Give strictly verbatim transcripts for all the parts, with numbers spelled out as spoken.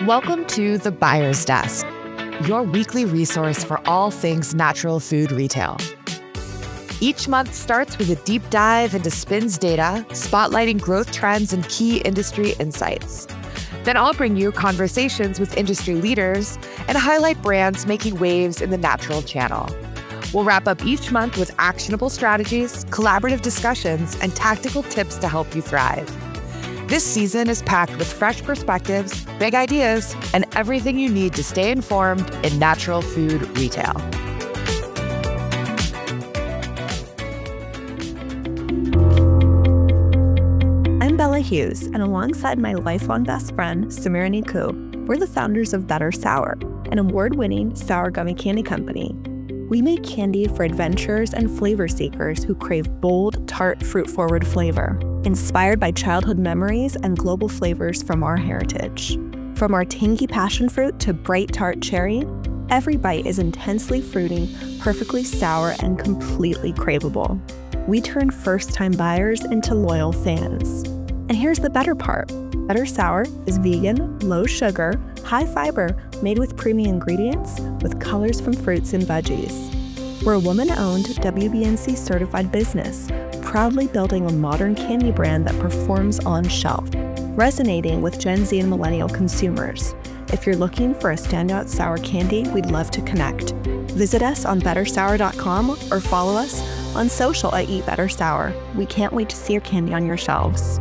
Welcome to The Buyer's Desk, your weekly resource for all things natural food retail. Each month starts with a deep dive into SPINS data, spotlighting growth trends and key industry insights. Then I'll bring you conversations with industry leaders and highlight brands making waves in the natural channel. We'll wrap up each month with actionable strategies, collaborative discussions, and tactical tips to help you thrive. This season is packed with fresh perspectives, big ideas, and everything you need to stay informed in natural food retail. I'm Bella Hughes, and alongside my lifelong best friend, Samira Niku, we're the founders of Better Sour, an award-winning sour gummy candy company. We make candy for adventurers and flavor seekers who crave bold, tart, fruit-forward flavor, inspired by childhood memories and global flavors from our heritage. From our tangy passion fruit to bright tart cherry, every bite is intensely fruity, perfectly sour, and completely craveable. We turn first-time buyers into loyal fans. And here's the better part. Better Sour is vegan, low sugar, high fiber, made with premium ingredients with colors from fruits and veggies. We're a woman-owned W B N C certified business, proudly building a modern candy brand that performs on shelf, resonating with Gen Z and millennial consumers. If you're looking for a standout sour candy, we'd love to connect. Visit us on better sour dot com or follow us on social at Eat Better Sour. We can't wait to see your candy on your shelves.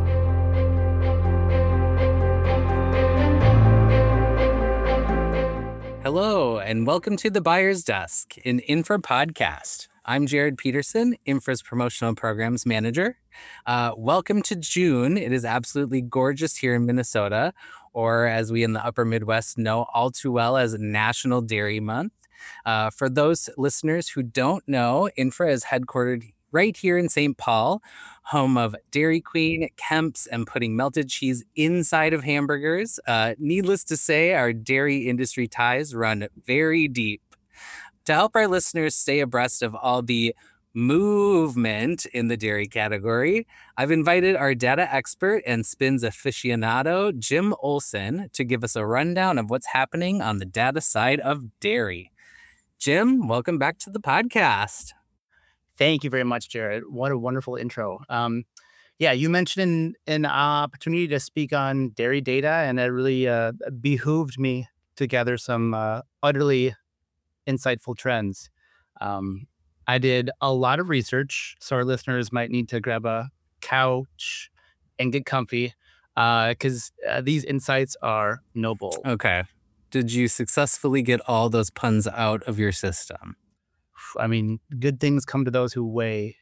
Hello, and welcome to The Buyer's Desk, an Infra podcast. I'm Jared Peterson, Infra's Promotional Programs Manager. Uh, welcome to June. It is absolutely gorgeous here in Minnesota, or as we in the upper Midwest know all too well as National Dairy Month. Uh, for those listeners who don't know, Infra is headquartered right here in Saint Paul, home of Dairy Queen, Kemp's, and putting melted cheese inside of hamburgers. Uh, needless to say, our dairy industry ties run very deep. To help our listeners stay abreast of all the movement in the dairy category, I've invited our data expert and SPINS aficionado, Jim Olson, to give us a rundown of what's happening on the data side of dairy. Jim, welcome back to the podcast. Thank you very much, Jared. What a wonderful intro. Um, yeah, you mentioned an, an opportunity to speak on dairy data, and it really uh, behooved me to gather some uh, utterly insightful trends. Um, I did a lot of research, so our listeners might need to grab a couch and get comfy because uh, uh, these insights are noble. Okay. Did you successfully get all those puns out of your system? I mean, good things come to those who weigh.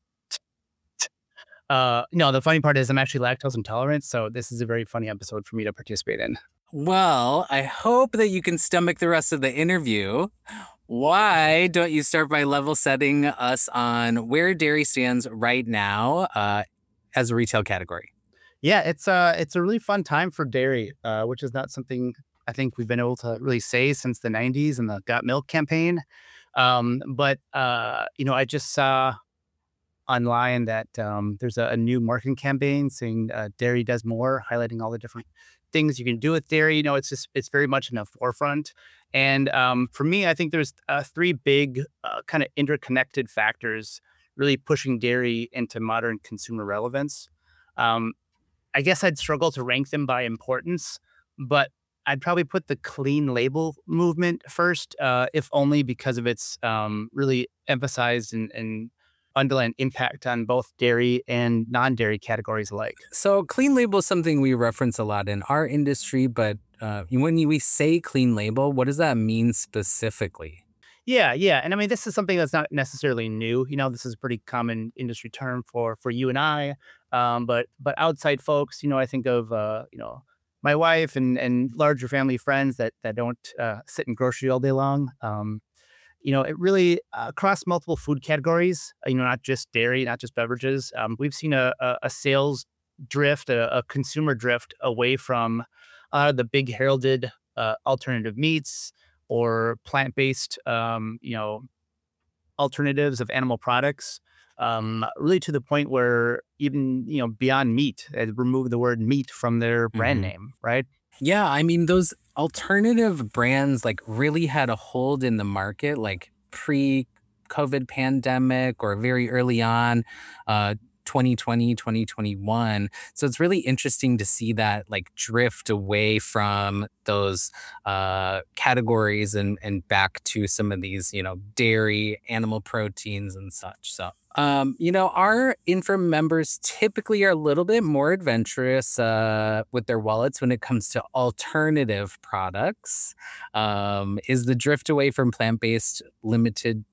Uh, no, the funny part is I'm actually lactose intolerant, so this is a very funny episode for me to participate in. Well, I hope that you can stomach the rest of the interview. Why don't you start by level setting us on where dairy stands right now uh, as a retail category? Yeah, it's uh it's a really fun time for dairy, uh, which is not something I think we've been able to really say since the nineties and the Got Milk campaign. Um, but, uh, you know, I just saw online that um, there's a, a new marketing campaign saying uh, dairy does more, highlighting all the different things you can do with dairy. You know, it's just, it's very much in the forefront. And um, for me, I think there's uh, three big uh, kind of interconnected factors really pushing dairy into modern consumer relevance. Um, I guess I'd struggle to rank them by importance, but I'd probably put the clean label movement first, uh, if only because of its um, really emphasized and, and underlying impact on both dairy and non-dairy categories alike. So clean label is something we reference a lot in our industry, but uh, when we say clean label, what does that mean specifically? Yeah, yeah. And I mean, this is something that's not necessarily new. You know, this is a pretty common industry term for for you and I. Um, but but outside folks, you know, I think of, uh, you know, my wife and and larger family friends that that don't uh, sit in grocery all day long. Um, you know, it really uh, across multiple food categories. uh, You know, not just dairy, not just beverages. Um, we've seen a, a, a sales drift, a, a consumer drift away from uh, the big heralded uh, alternative meats or plant-based, um, you know, alternatives of animal products. Um, really to the point where even, you know, Beyond Meat had removed the word meat from their brand Mhm. name, right? Yeah, I mean, those alternative brands like really had a hold in the market, like pre COVID pandemic or very early on, uh, twenty twenty, twenty twenty-one. So it's really interesting to see that like drift away from those uh, categories and, and back to some of these, you know, dairy, animal proteins and such. So um, you know, our Infra members typically are a little bit more adventurous uh, with their wallets when it comes to alternative products. Um, is the drift away from plant based limited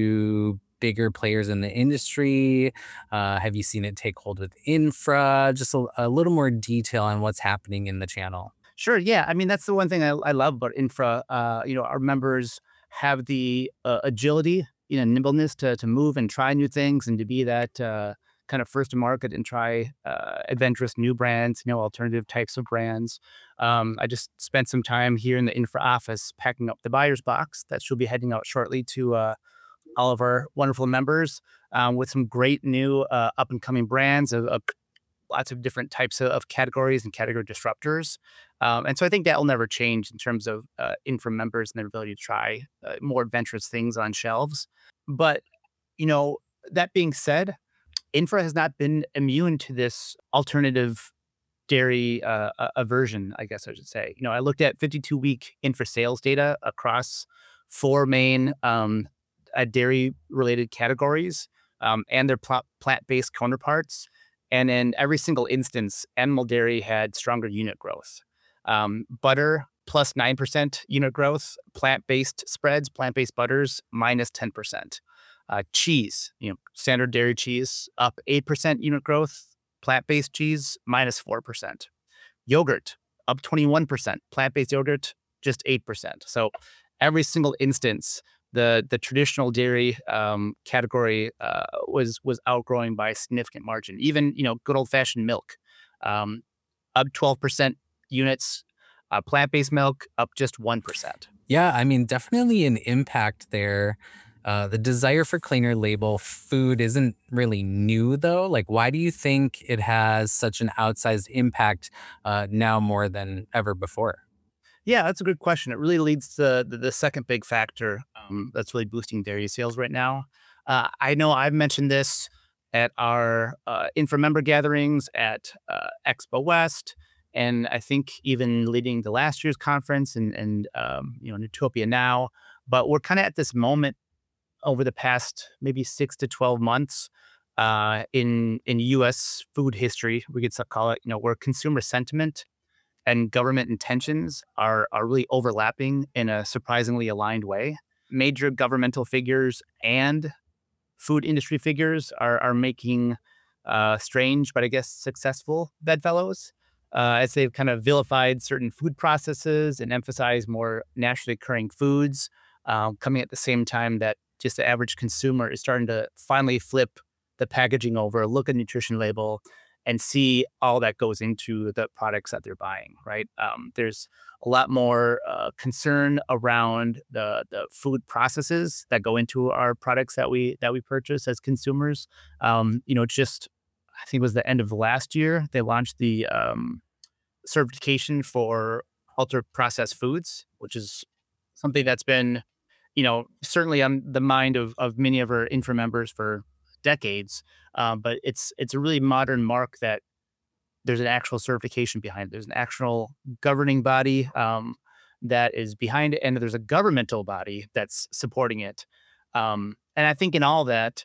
to bigger players in the industry? Uh, have you seen it take hold with Infra? Just a, a little more detail on what's happening in the channel. Sure. Yeah. I mean, that's the one thing I, I love about Infra. Uh, you know, our members have the uh, agility, you know, nimbleness to to move and try new things and to be that uh, kind of first to market and try uh, adventurous new brands, you know, alternative types of brands. Um, I just spent some time here in the Infra office packing up the buyer's box that should be heading out shortly to uh, all of our wonderful members um, with some great new uh, up and coming brands of, of lots of different types of, of categories and category disruptors. Um, and so I think that will never change in terms of uh, Infra members and their ability to try uh, more adventurous things on shelves. But, you know, that being said, Infra has not been immune to this alternative dairy uh, a- aversion, I guess I should say. You know, I looked at fifty-two week Infra sales data across four main um, uh, dairy related categories um, and their pl- plant based counterparts. And in every single instance, animal dairy had stronger unit growth. Um, butter plus nine percent unit growth, plant based spreads, plant based butters minus ten percent. Uh, cheese, you know, standard dairy cheese up eight percent unit growth, plant-based cheese minus four percent. Yogurt up twenty-one percent, plant-based yogurt just eight percent. So every single instance, the the traditional dairy um, category uh, was was outgrowing by a significant margin. Even, you know, good old-fashioned milk um, up twelve percent units, uh, plant-based milk up just one percent. Yeah, I mean, definitely an impact there. Uh, the desire for cleaner label food isn't really new, though. Like, why do you think it has such an outsized impact uh, now more than ever before? Yeah, that's a good question. It really leads to the, the second big factor um, that's really boosting dairy sales right now. Uh, I know I've mentioned this at our uh, infra member gatherings at uh, Expo West, and I think even leading to last year's conference and and um, you know Newtopia now. But we're kind of at this moment over the past maybe six to twelve months uh, in in U S food history, we could so- call it, you know, where consumer sentiment and government intentions are are really overlapping in a surprisingly aligned way. Major governmental figures and food industry figures are are making uh, strange, but I guess successful bedfellows uh, as they've kind of vilified certain food processes and emphasized more naturally occurring foods, um, coming at the same time that just the average consumer is starting to finally flip the packaging over, look at nutrition label, and see all that goes into the products that they're buying. Right? Um, there's a lot more uh, concern around the the food processes that go into our products that we that we purchase as consumers. Um, you know, just I think it was the end of last year they launched the um, certification for ultra processed foods, which is something that's been, you know, certainly on the mind of of many of our infra members for decades. Um, but it's it's a really modern mark that there's an actual certification behind it. There's an actual governing body um, that is behind it, and there's a governmental body that's supporting it. Um, and I think in all that,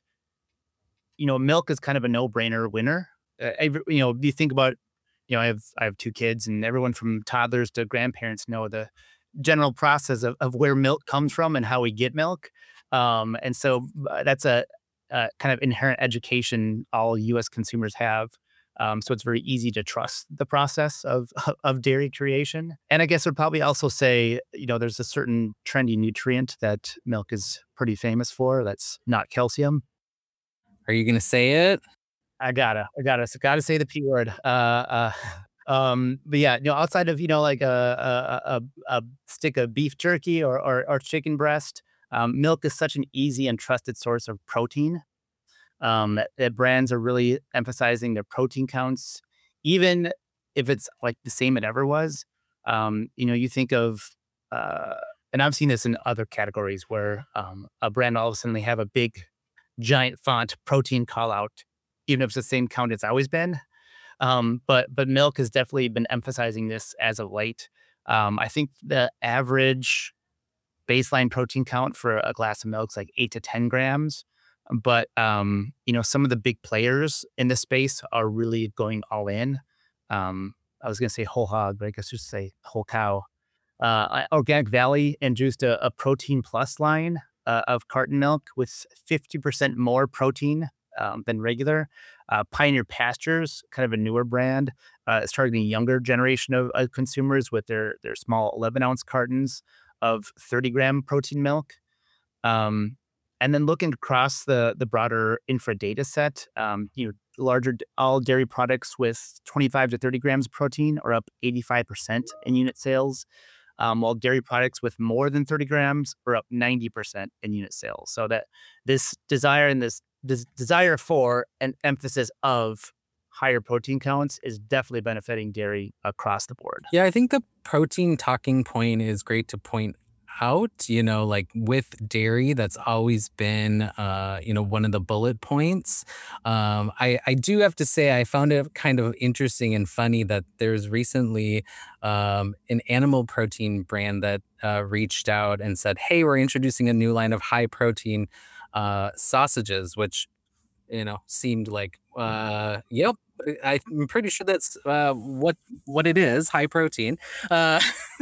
you know, milk is kind of a no-brainer winner. Uh, every, you know, you think about, you know, I have I have two kids, and everyone from toddlers to grandparents know the general process of, of where milk comes from and how we get milk. Um, and so uh, that's a, a kind of inherent education all U S consumers have. Um, so it's very easy to trust the process of of dairy creation. And I guess I'd probably also say, you know, there's a certain trendy nutrient that milk is pretty famous for. That's not calcium. Are you going to say it? I gotta, I gotta, so gotta say the p word. Uh, uh, um, but yeah, you know, outside of, you know, like a a, a, a stick of beef jerky or or, or chicken breast, um, milk is such an easy and trusted source of protein. Um, that, that brands are really emphasizing their protein counts, even if it's like the same it ever was. Um, you know, you think of, uh, and I've seen this in other categories where um, a brand all of a sudden they have a big, giant font protein call out, even if it's the same count it's always been. Um, but but milk has definitely been emphasizing this as of late. Um, I think the average baseline protein count for a glass of milk is like eight to ten grams. But, um, you know, some of the big players in this space are really going all in. Um, I was going to say whole hog, but I guess just say whole cow. Uh, I- Organic Valley introduced a, a protein plus line uh, of carton milk with fifty percent more protein um, than regular. Uh, Pioneer Pastures, kind of a newer brand, uh, is targeting a younger generation of, of consumers with their their small eleven ounce cartons of thirty gram protein milk. Um, and then looking across the the broader infra data set, um, you know, larger d- all dairy products with twenty-five to thirty grams of protein are up eighty-five percent in unit sales, um, while dairy products with more than thirty grams are up ninety percent in unit sales. So that this desire and this, this desire for an emphasis of higher protein counts is definitely benefiting dairy across the board. Yeah, I think the protein talking point is great to point out. You know, like with dairy, that's always been, uh, you know, one of the bullet points. Um, I, I do have to say, I found it kind of interesting and funny that there's recently um, an animal protein brand that uh, reached out and said, hey, we're introducing a new line of high protein uh, sausages, which you know, seemed like, uh, yep, I- I'm pretty sure that's uh, what what it is, high protein. Uh,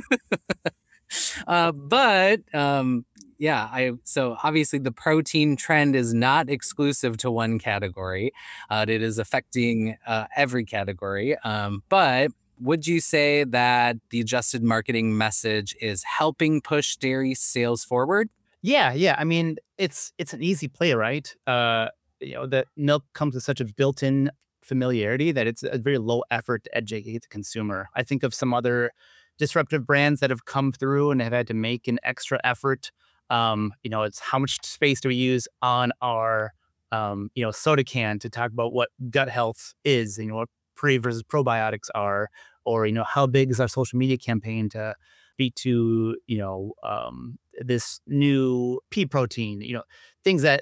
uh, but um, yeah, I so obviously the protein trend is not exclusive to one category. Uh, it is affecting uh, every category. Um, but would you say that the adjusted marketing message is helping push dairy sales forward? Yeah, yeah. I mean, it's it's an easy play, right? Uh, you know, that milk comes with such a built-in familiarity that it's a very low effort to educate the consumer. I think of some other disruptive brands that have come through and have had to make an extra effort. Um, you know, it's how much space do we use on our um, you know, soda can to talk about what gut health is, you know, what pre versus probiotics are, or you know, how big is our social media campaign to speak to, you know, um, this new pea protein, you know, things that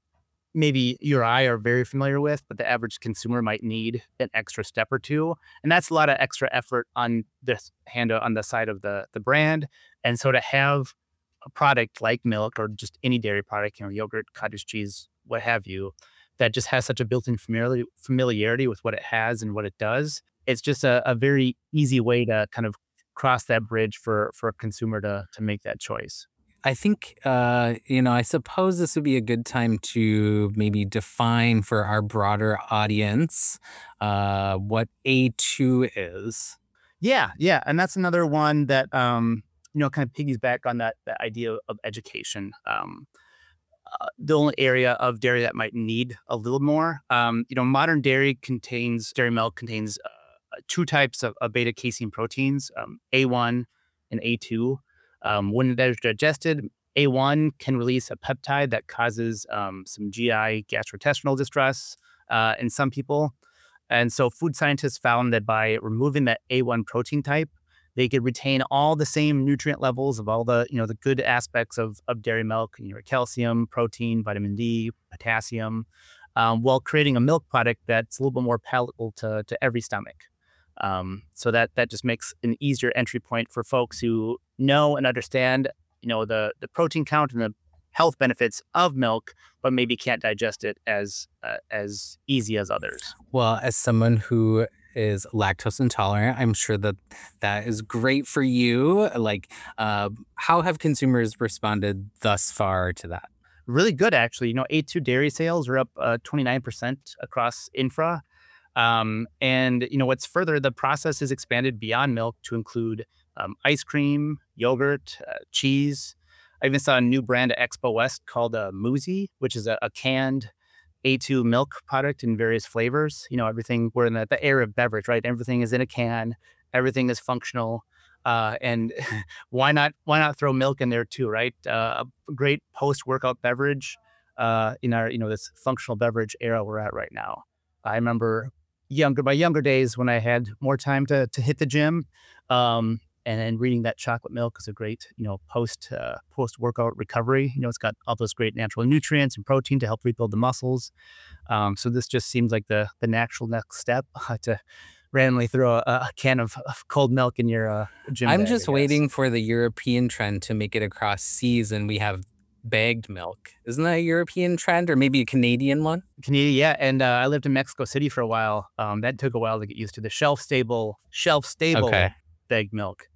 maybe you or I are very familiar with, but the average consumer might need an extra step or two. And that's a lot of extra effort on this hand on the side of the the brand. And so to have a product like milk or just any dairy product, you know, yogurt, cottage cheese, what have you, that just has such a built-in familiarity, familiarity with what it has and what it does. It's just a, a very easy way to kind of cross that bridge for for a consumer to to make that choice. I think, uh, you know, I suppose this would be a good time to maybe define for our broader audience uh, what A two is. Yeah, yeah, and that's another one that um, you know, kind of piggyback on that that idea of education. Um, uh, the only area of dairy that might need a little more, um, you know, modern dairy contains dairy milk contains uh, two types of, of beta casein proteins, um, A one and A two. Um, when they're digested, A one can release a peptide that causes um, some G I gastrointestinal distress uh, in some people. And so food scientists found that by removing that A one protein type, they could retain all the same nutrient levels of all the, you know, the good aspects of, of dairy milk, you know, calcium, protein, vitamin D, potassium, um, while creating a milk product that's a little bit more palatable to, to every stomach. Um, so that that just makes an easier entry point for folks who know and understand, you know, the the protein count and the health benefits of milk, but maybe can't digest it as uh, as easy as others. Well, as someone who is lactose intolerant, I'm sure that that is great for you. Like, uh, how have consumers responded thus far to that? Really good, actually. You know, A two dairy sales are up uh, twenty-nine percent across infra. Um, and, you know, what's further, the process is expanded beyond milk to include um, ice cream, yogurt, uh, cheese. I even saw a new brand at Expo West called uh, Muzi, which is a, a canned A two milk product in various flavors. You know, everything, we're in the, the era of beverage, right? Everything is in a can, everything is functional. Uh, and why not why not throw milk in there too, right? Uh, a great post-workout beverage uh, in our, you know, this functional beverage era we're at right now. I remember younger my younger days when I had more time to to hit the gym. Um, And then reading that chocolate milk is a great, you know, post uh, post workout recovery. You know, it's got all those great natural nutrients and protein to help rebuild the muscles. Um, so this just seems like the the natural next step to randomly throw a, a can of, of cold milk in your uh, gym I'm bag, just I guess. waiting for the European trend to make it across seas and we have bagged milk. Isn't that a European trend or maybe a Canadian one? Canadian, yeah. And uh, I lived in Mexico City for a while. Um, that took a while to get used to the shelf stable, shelf stable Okay. bagged milk.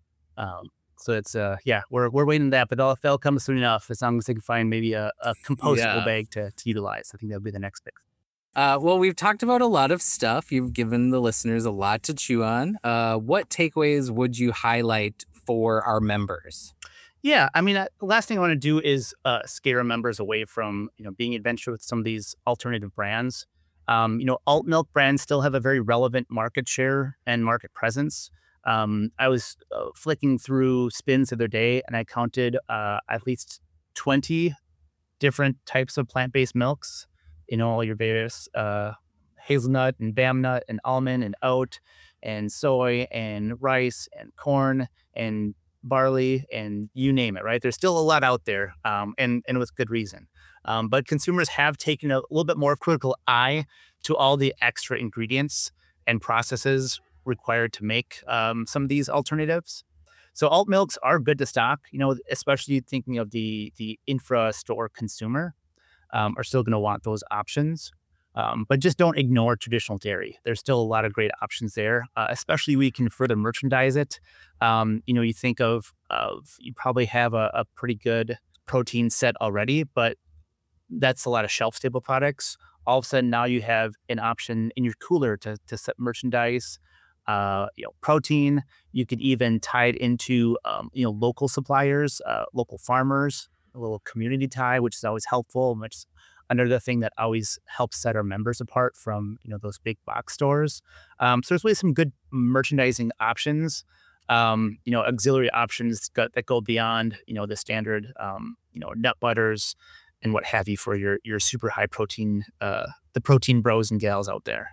Um, so it's uh, yeah, we're we're waiting that, but that'll, that'll come soon enough as long as they can find maybe a, a compostable Yeah. bag to, to utilize. I think that'll be the next thing. Uh, well, we've talked about a lot of stuff. You've given the listeners a lot to chew on. Uh, what takeaways would you highlight for our members? Yeah, I mean, uh, the last thing I want to do is uh, scare members away from, you know, being adventurous with some of these alternative brands. Um, you know, alt milk brands still have a very relevant market share and market presence. Um, I was uh, flicking through spins the other day, and I counted uh, at least twenty different types of plant-based milks. You know, all your various uh, hazelnut and bam nut and almond and oat and soy and rice and corn and barley and you name it, right? There's still a lot out there, um, and and with good reason. Um, but consumers have taken a little bit more critical eye to all the extra ingredients and processes required to make um, some of these alternatives. So alt milks are good to stock, you know, especially thinking of the the infra store consumer, um, are still going to want those options. Um, but just don't ignore traditional dairy. There's still a lot of great options there, uh, especially we can further merchandise it. Um, you know, you think of, of you probably have a, a pretty good protein set already, but that's a lot of shelf stable products. All of a sudden now you have an option in your cooler to, to set merchandise, uh, you know, protein. You could even tie it into, um, you know, local suppliers, uh, local farmers, a little community tie, which is always helpful, which is another thing that always helps set our members apart from, you know, those big box stores. Um, so there's really some good merchandising options, um, you know, auxiliary options go, that go beyond, you know, the standard, um, you know, nut butters and what have you for your your super high protein, uh, the protein bros and gals out there.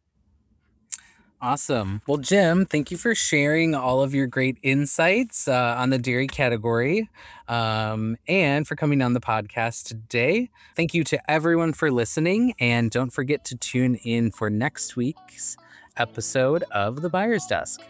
Awesome. Well, Jim, thank you for sharing all of your great insights uh, on the dairy category um, and for coming on the podcast today. Thank you to everyone for listening. And don't forget to tune in for next week's episode of The Buyer's Desk.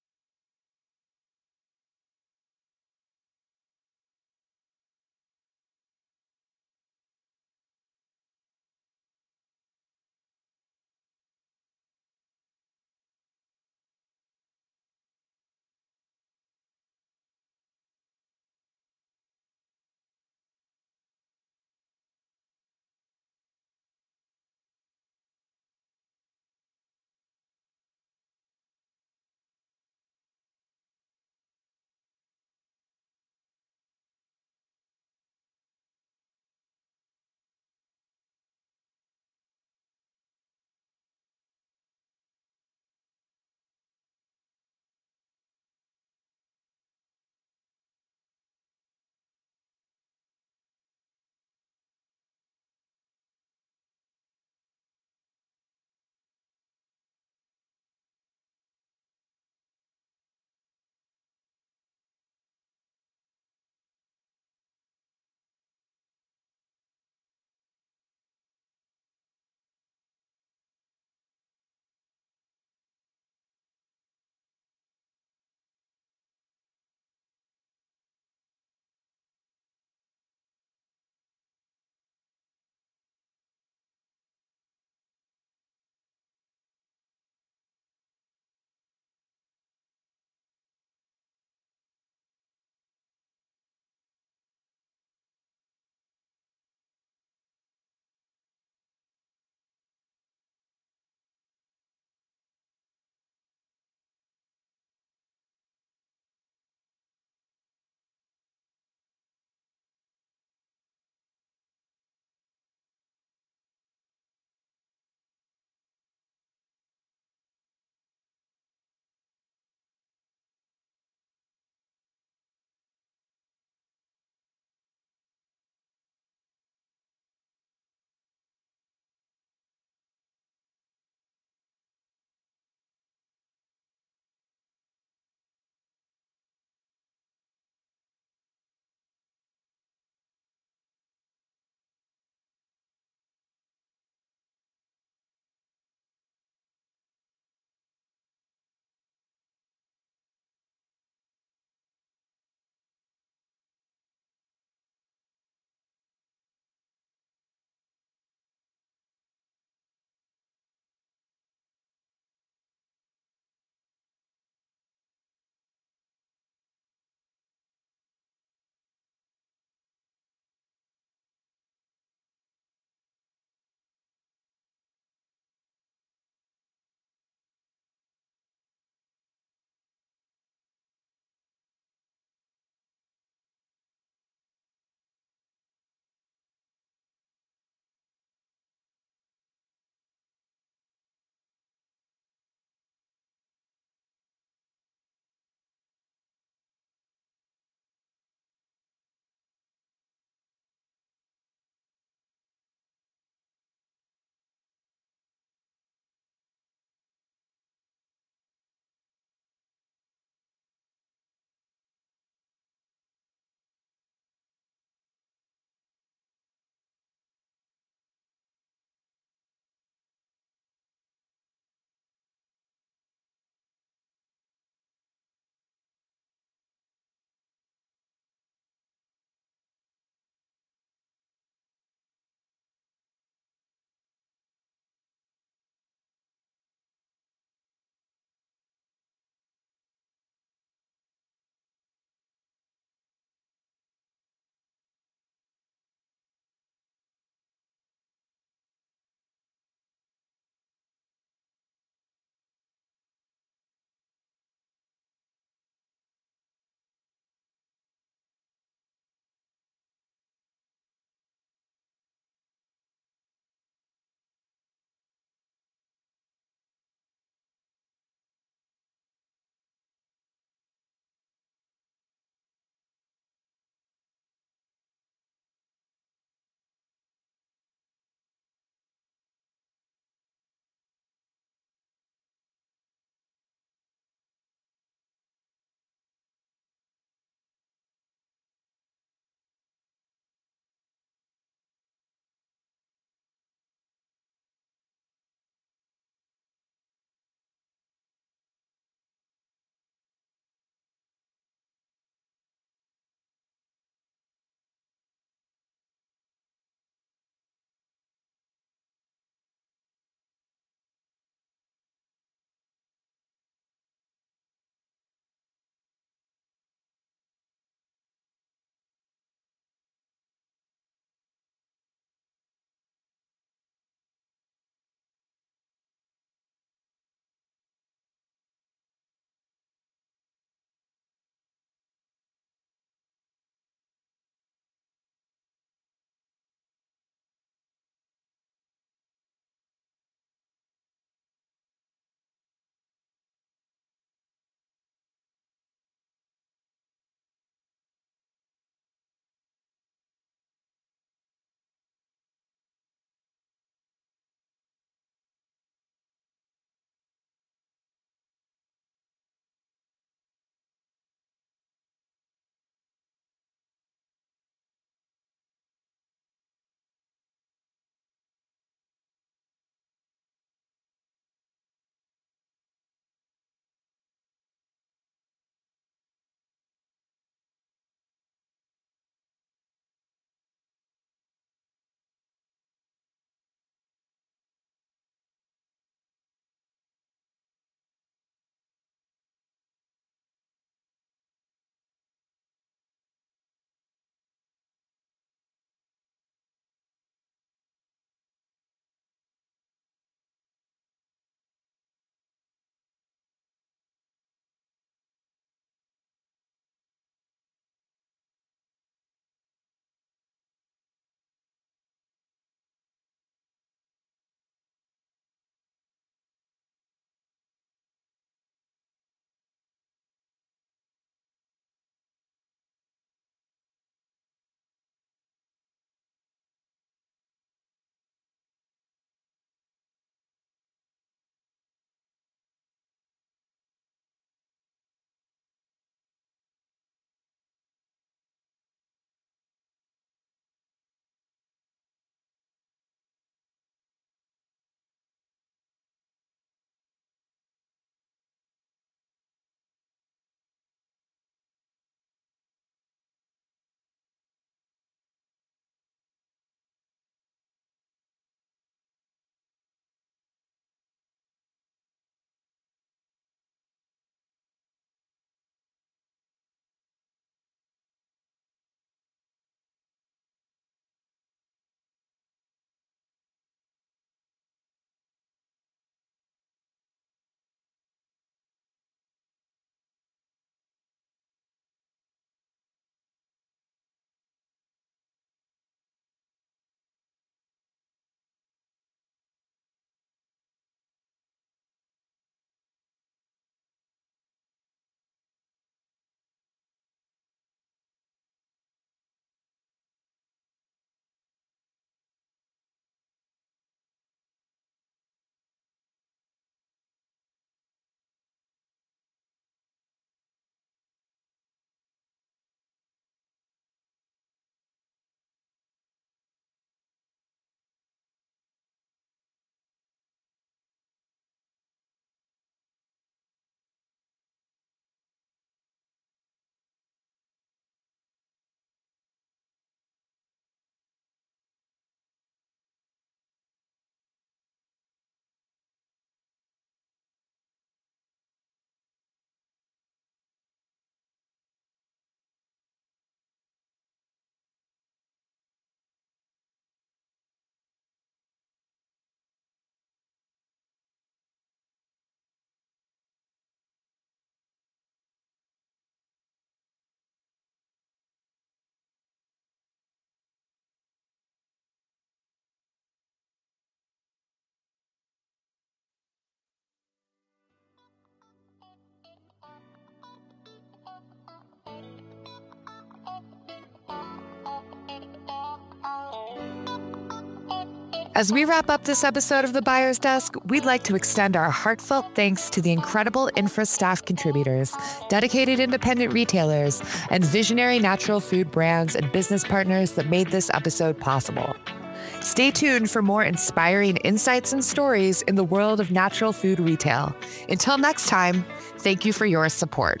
As we wrap up this episode of The Buyer's Desk, we'd like to extend our heartfelt thanks to the incredible Infra staff contributors, dedicated independent retailers, and visionary natural food brands and business partners that made this episode possible. Stay tuned for more inspiring insights and stories in the world of natural food retail. Until next time, thank you for your support.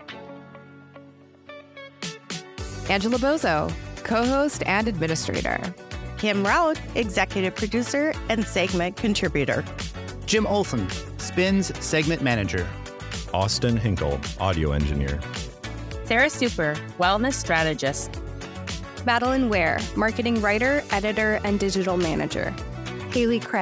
Angela Bozo, co-host and administrator. Kim Rout, executive producer and segment contributor. Jim Olson, Spins segment manager. Austin Hinkle, audio engineer. Sarah Super, wellness strategist. Madeline Ware, marketing writer, editor, and digital manager. Haley Craig,